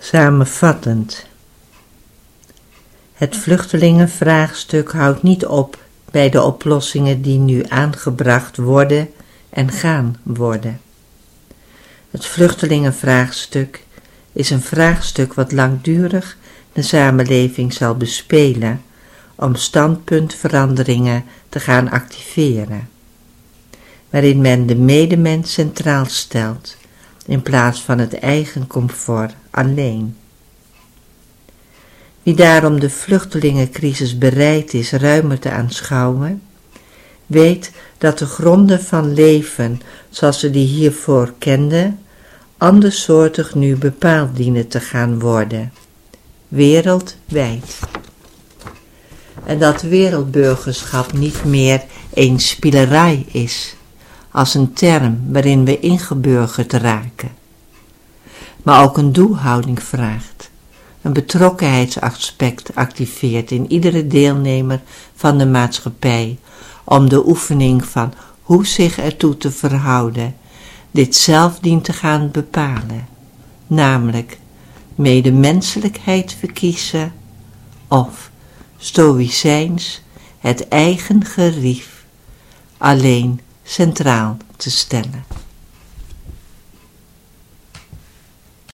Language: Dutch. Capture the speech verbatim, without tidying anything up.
Samenvattend. Het vluchtelingenvraagstuk houdt niet op bij de oplossingen die nu aangebracht worden en gaan worden. Het vluchtelingenvraagstuk is een vraagstuk wat langdurig de samenleving zal bespelen om standpuntveranderingen te gaan activeren, waarin men de medemens centraal stelt in plaats van het eigen comfort alleen. Wie daarom de vluchtelingencrisis bereid is ruimer te aanschouwen, weet dat de gronden van leven, zoals we die hiervoor kenden, andersoortig nu bepaald dienen te gaan worden, wereldwijd. En dat wereldburgerschap niet meer een spielerij is, als een term waarin we ingeburgerd raken, maar ook een doelhouding vraagt, een betrokkenheidsaspect activeert in iedere deelnemer van de maatschappij, om de oefening van hoe zich ertoe te verhouden, dit zelf dient te gaan bepalen, namelijk medemenselijkheid verkiezen of stoïcijns het eigen gerief alleen centraal te stellen.